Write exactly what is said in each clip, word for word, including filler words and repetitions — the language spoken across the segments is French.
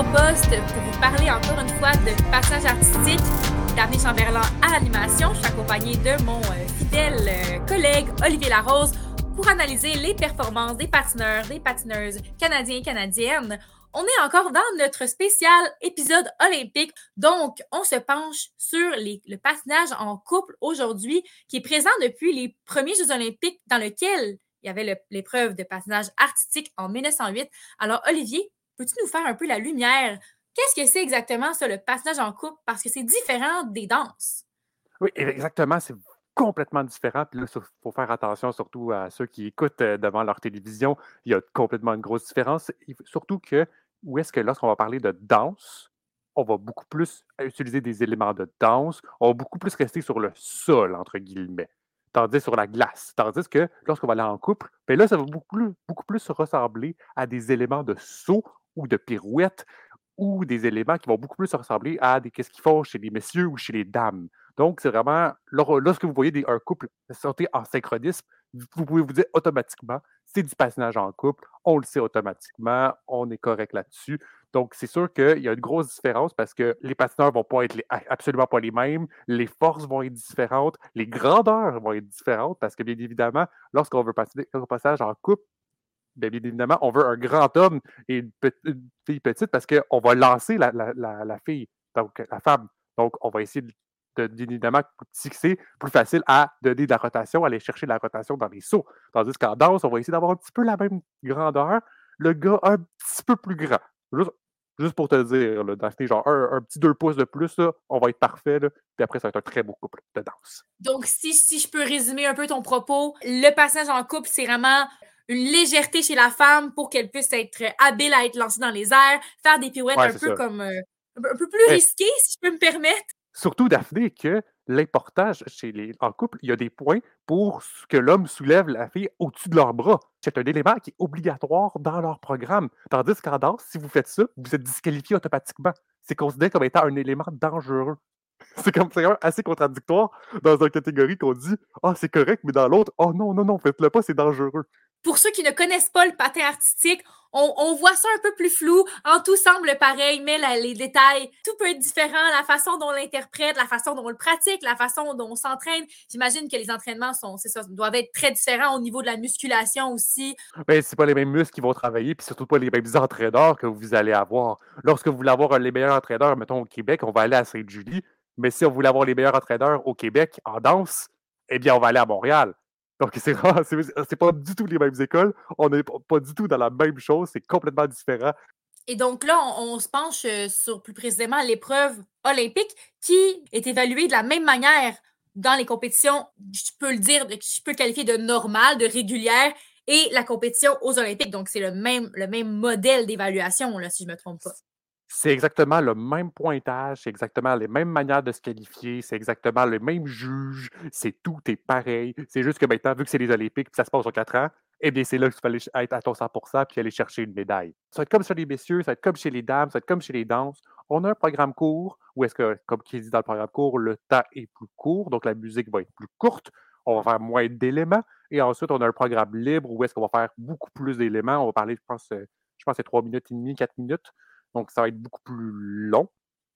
poste pour vous parler encore une fois de patinage artistique. Daphné Chamberlain à l'animation. Je suis accompagnée de mon euh, fidèle euh, collègue Olivier Larose pour analyser les performances des patineurs, des patineuses canadiens et canadiennes. On est encore dans notre spécial épisode olympique. Donc, on se penche sur les, le patinage en couple aujourd'hui, qui est présent depuis les premiers Jeux olympiques dans lesquels il y avait le, l'épreuve de patinage artistique en mille neuf cent huit. Alors, Olivier, peux-tu nous faire un peu la lumière? Qu'est-ce que c'est exactement ça, le patinage en couple? Parce que c'est différent des danses. Oui, exactement. C'est complètement différent. Puis là, il faut faire attention surtout à ceux qui écoutent devant leur télévision. Il y a complètement une grosse différence. Surtout que, où est-ce que lorsqu'on va parler de danse, on va beaucoup plus utiliser des éléments de danse, on va beaucoup plus rester sur le sol, entre guillemets, tandis sur la glace. Tandis que lorsqu'on va aller en couple, bien là, ça va beaucoup plus, beaucoup plus ressembler à des éléments de saut ou de pirouette ou des éléments qui vont beaucoup plus ressembler à des qu'est-ce qu'ils font chez les messieurs ou chez les dames. Donc, c'est vraiment, lorsque vous voyez des, un couple sauter en synchronisme, vous pouvez vous dire automatiquement, c'est du patinage en couple, on le sait automatiquement, on est correct là-dessus. Donc, c'est sûr qu'il y a une grosse différence parce que les patineurs ne vont pas être les, absolument pas les mêmes, les forces vont être différentes, les grandeurs vont être différentes parce que, bien évidemment, lorsqu'on veut patiner un passage en couple, bien, bien évidemment, on veut un grand homme et une, petite, une fille petite parce qu'on va lancer la, la, la, la fille, donc la femme. Donc, on va essayer de, de bien évidemment, fixer plus facile à donner de la rotation, aller chercher de la rotation dans les sauts. Tandis qu'en danse, on va essayer d'avoir un petit peu la même grandeur, le gars un petit peu plus grand. Juste, juste pour te le dire, là, Daphné, genre un, un petit deux pouces de plus, là, on va être parfait, là, puis après, ça va être un très beau couple de danse. Donc, si, si je peux résumer un peu ton propos, le patinage en couple, c'est vraiment une légèreté chez la femme pour qu'elle puisse être habile à être lancée dans les airs, faire des pirouettes Ouais, un c'est peu ça. comme euh, un peu plus Mais, risquées, si je peux me permettre. surtout, Daphné, que l'important chez les, en couple, il y a des points pour que l'homme soulève la fille au-dessus de leurs bras. C'est un élément qui est obligatoire dans leur programme. Tandis qu'en danse, si vous faites ça, vous êtes disqualifié automatiquement. C'est considéré comme étant un élément dangereux. C'est comme c'est quand même assez contradictoire dans une catégorie qu'on dit ah, oh, c'est correct, mais dans l'autre, oh non, non, non, faites-le pas, c'est dangereux. Pour ceux qui ne connaissent pas le patin artistique, on, on voit ça un peu plus flou. En tout semble pareil, mais la, les détails, tout peut être différent. La façon dont on l'interprète, la façon dont on le pratique, la façon dont on s'entraîne. J'imagine que les entraînements sont, c'est ça, doivent être très différents au niveau de la musculation aussi. Ben, c'est pas les mêmes muscles qui vont travailler, puis surtout pas les mêmes entraîneurs que vous allez avoir. Lorsque vous voulez avoir les meilleurs entraîneurs, mettons au Québec, on va aller à Sainte-Julie. Mais si on voulait avoir les meilleurs entraîneurs au Québec en danse, eh bien, on va aller à Montréal. Donc, c'est, c'est, c'est pas du tout les mêmes écoles. On n'est pas du tout dans la même chose. C'est complètement différent. Et donc là, on, on se penche sur plus précisément l'épreuve olympique qui est évaluée de la même manière dans les compétitions, je peux le dire, je peux le qualifier de normale, de régulière, et la compétition aux Olympiques. Donc, c'est le même, le même modèle d'évaluation, là, si je ne me trompe pas. C'est exactement le même pointage, c'est exactement les mêmes manières de se qualifier, c'est exactement le même juge, c'est tout est pareil. C'est juste que maintenant, vu que c'est les Olympiques et ça se passe en quatre ans, eh bien, c'est là que tu vas être à ton cent pour cent puis aller chercher une médaille. Ça va être comme chez les messieurs, ça va être comme chez les dames, ça va être comme chez les danses. On a un programme court où est-ce que, comme qui dit dans le programme court, le temps est plus court, donc la musique va être plus courte, on va faire moins d'éléments. Et ensuite, on a un programme libre où est-ce qu'on va faire beaucoup plus d'éléments. On va parler, je pense, je pense c'est trois minutes et demie, quatre minutes. Donc, ça va être beaucoup plus long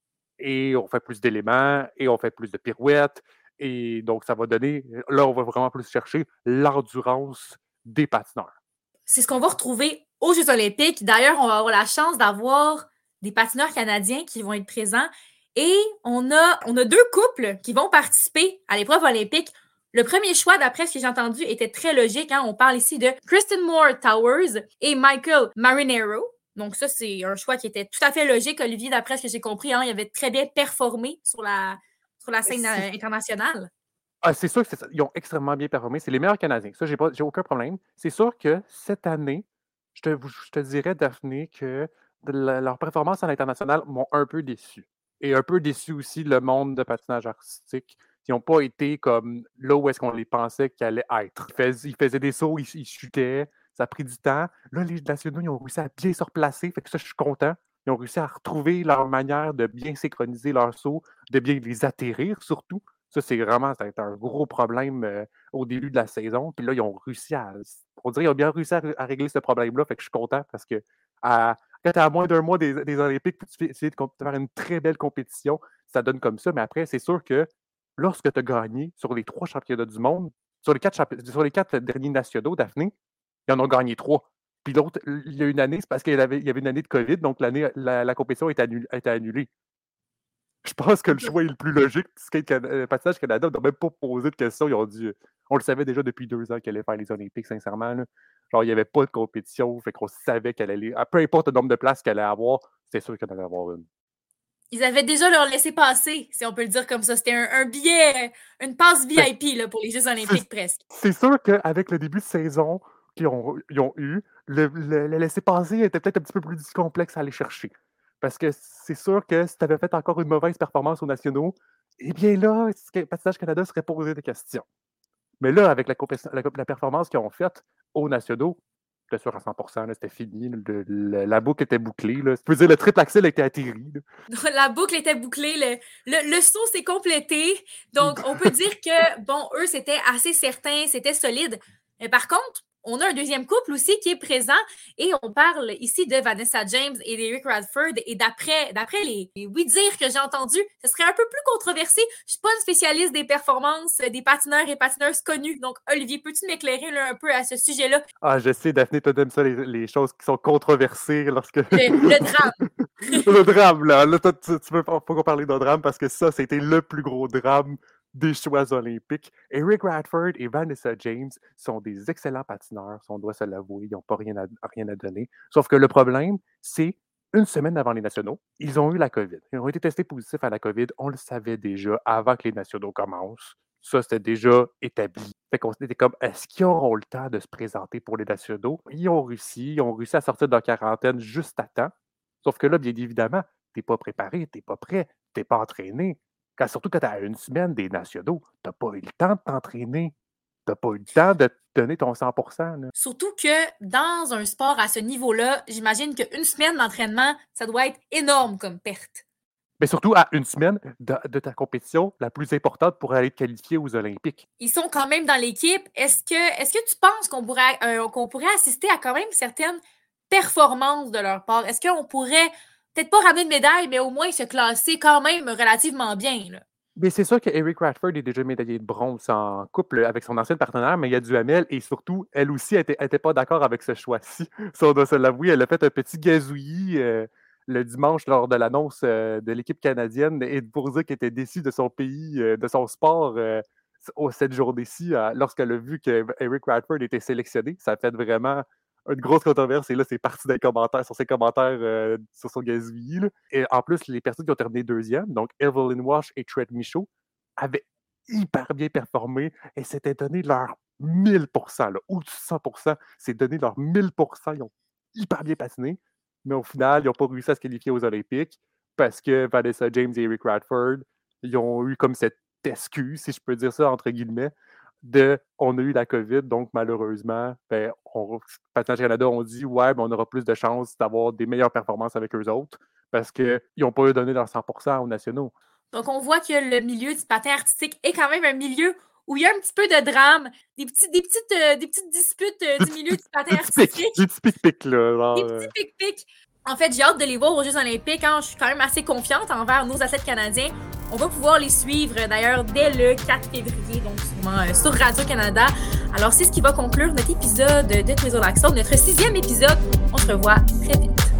et on fait plus d'éléments et on fait plus de pirouettes. Et donc, ça va donner, là, on va vraiment plus chercher l'endurance des patineurs. C'est ce qu'on va retrouver aux Jeux olympiques. D'ailleurs, on va avoir la chance d'avoir des patineurs canadiens qui vont être présents. Et on a, on a deux couples qui vont participer à l'épreuve olympique. Le premier choix, d'après ce que j'ai entendu, était très logique. Hein? On parle ici de Kristen Moore Towers et Michael Marinero. Donc ça, c'est un choix qui était tout à fait logique, Olivier, d'après ce que j'ai compris. Hein? Il avait très bien performé sur la, sur la scène C'est... internationale. Ah, c'est sûr qu'ils ont extrêmement bien performé. C'est les meilleurs Canadiens. Ça, j'ai, pas, j'ai aucun problème. C'est sûr que cette année, je te, je te dirais, Daphné, que la, leur performance à l'international m'ont un peu déçu. Et un peu déçu aussi le monde de patinage artistique. Ils n'ont pas été comme là où est-ce qu'on les pensait qu'ils allaient être. Ils faisaient, ils faisaient des sauts, ils, ils chutaient, ça a pris du temps. Là, les nationaux, ils ont réussi à bien se replacer, fait que ça, je suis content. Ils ont réussi à retrouver leur manière de bien synchroniser leurs sauts, de bien les atterrir surtout. Ça, c'est vraiment ça a été un gros problème euh, au début de la saison. Puis là, ils ont réussi à. On dirait qu'ils ont bien réussi à, à régler ce problème-là. Fait que je suis content parce que à, quand tu es à moins d'un mois des, des Olympiques, puis tu fais essayer de, comp- de faire une très belle compétition, ça donne comme ça. Mais après, c'est sûr que lorsque tu as gagné sur les trois championnats du monde, sur les quatre, champi- sur les quatre derniers nationaux, Daphné, ils en ont gagné trois. Puis l'autre, il y a une année, c'est parce qu'il y avait, il y avait une année de COVID, donc l'année, la, la compétition a été annulée. a été annulée. Je pense que le Ok. choix est le plus logique. Skate Can- euh, Patinage Canada, on n'a même pas posé de questions. Ils ont dit, euh, on le savait déjà depuis deux ans qu'elle allait faire les Olympiques, sincèrement. Là. Genre, il n'y avait pas de compétition, fait qu'on savait qu'elle allait. ah, Peu importe le nombre de places qu'elle allait avoir, c'était sûr qu'elle allait avoir une. Ils avaient déjà leur laissé passer, si on peut le dire comme ça. C'était un, un billet, une passe Ben, V I P là, pour les Jeux c'est olympiques presque. c'est sûr qu'avec le début de saison qu'ils ont, ils ont eu, le, le, le laisser-passer était peut-être un petit peu plus complexe à aller chercher. Parce que c'est sûr que si tu avais fait encore une mauvaise performance aux nationaux, eh bien là, Skate- Patinage Canada serait posé des questions. Mais là, avec la, compé- la, la performance qu'ils ont faite aux nationaux, j'étais sûr à cent pour cent, là, c'était fini. Le- le- la boucle était bouclée. Là. Je peux dire, le triple axel était atterri. Là. La boucle était bouclée, le, le, le saut s'est complété. Donc, on peut dire que, bon, eux, c'était assez certain, c'était solide. Mais par contre, on a un deuxième couple aussi qui est présent et on parle ici de Vanessa James et d'Eric Radford. Et d'après, d'après les, les oui-dire que j'ai entendus, ce serait un peu plus controversé. Je ne suis pas une spécialiste des performances des patineurs et patineuses connus. Donc, Olivier, peux-tu m'éclairer là, un peu à ce sujet-là? Ah, je sais, Daphné, toi, t'aimes ça, les, les choses qui sont controversées lorsque. Le, le drame. Le drame, là. Là, toi, tu, tu veux pas qu'on parle de drame parce que ça, c'était le plus gros drame des choix olympiques. Eric Radford et Vanessa James sont des excellents patineurs, si on doit se l'avouer. Ils n'ont pas rien à, rien à donner. Sauf que le problème, c'est une semaine avant les nationaux, ils ont eu la COVID. Ils ont été testés positifs à la COVID. On le savait déjà avant que les nationaux commencent. Ça, c'était déjà établi. Fait qu'on était comme, est-ce qu'ils auront le temps de se présenter pour les nationaux? Ils ont réussi. Ils ont réussi à sortir de la quarantaine juste à temps. Sauf que là, bien évidemment, tu n'es pas préparé, tu n'es pas prêt, tu n'es pas entraîné. Quand, surtout quand tu as une semaine des nationaux, tu n'as pas eu le temps de t'entraîner. Tu n'as pas eu le temps de te donner ton cent pour cent. Là. Surtout que dans un sport à ce niveau-là, j'imagine qu'une semaine d'entraînement, ça doit être énorme comme perte. Mais surtout à une semaine de, de ta compétition la plus importante pour aller te qualifier aux Olympiques. Ils sont quand même dans l'équipe. Est-ce que, est-ce que tu penses qu'on pourrait, euh, qu'on pourrait assister à quand même certaines performances de leur part? Est-ce qu'on pourrait peut-être pas ramener de médaille, mais au moins se classer quand même relativement bien? Là? Mais c'est sûr qu'Eric Radford est déjà médaillé de bronze en couple avec son ancienne partenaire, mais il y a Duhamel et surtout, elle aussi n'était pas d'accord avec ce choix-ci. Si on doit se l'avouer, elle a fait un petit gazouillis euh, le dimanche lors de l'annonce euh, de l'équipe canadienne et pour dire qu'elle était déçue de son pays, euh, de son sport euh, cette journée-ci, euh, lorsqu'elle a vu qu'Eric Radford était sélectionné. Ça a fait vraiment une grosse controverse et là, c'est parti des commentaires, sur ses commentaires euh, sur son gazouillis. Là. Et en plus, les personnes qui ont terminé deuxième, donc Evelyn Walsh et Trent Michaud, avaient hyper bien performé et s'étaient donné leur mille pour cent, là, ou cent pour cent, c'est donné leur mille pour cent. Ils ont hyper bien patiné, mais au final, ils n'ont pas réussi à se qualifier aux Olympiques parce que Vanessa James et Eric Radford, ils ont eu comme cette excuse, si je peux dire ça entre guillemets, de on a eu la COVID, donc malheureusement, ben, on, Patinage Canada ont dit ouais, ben, on aura plus de chances d'avoir des meilleures performances avec eux autres parce qu'ils n'ont pas donné leur cent pour cent aux nationaux. Donc, on voit que le milieu du patin artistique est quand même un milieu où il y a un petit peu de drame, des, petits, des, petites, euh, des petites disputes euh, du milieu du patin artistique. Des petits pic-pics, là. Genre, des petits pic-pics. En fait, j'ai hâte de les voir aux Jeux olympiques. Hein. Je suis quand même assez confiante envers nos athlètes canadiens. On va pouvoir les suivre d'ailleurs dès le quatre février, donc sûrement euh, sur Radio-Canada. Alors, c'est ce qui va conclure notre épisode de Trésor d'Action, notre sixième épisode. On se revoit très vite.